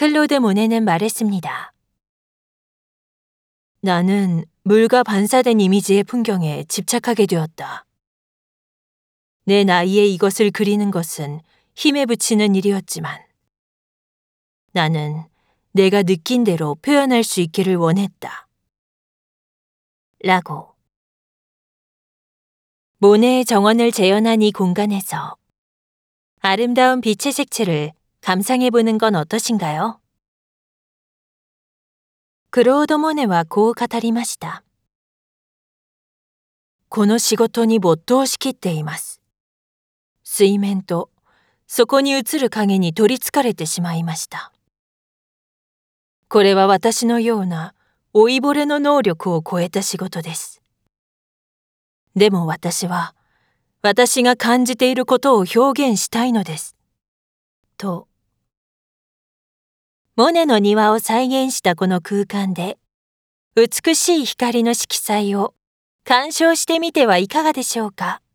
클로드 모네는 말했습니다. 나는 물과 반사된 이미지의 풍경에 집착하게 되었다. 내 나이에 이것을 그리는 것은 힘에 부치는 일이었지만 나는 내가 느낀 대로 표현할 수 있기를 원했다. 라고. 모네의 정원을 재현한 이 공간에서 아름다운 빛의 색채를 감상해보는 건 어떠신가요? クロード・モネはこう語りました。この仕事に没頭しきっています。水面とそこに映る影に取りつかれてしまいました。これは私のような老いぼれの能力を超えた仕事です。でも私は私が感じていることを表現したいのです。と、モネの庭を再現したこの空間で美しい光の色彩を鑑賞してみてはいかがでしょうか。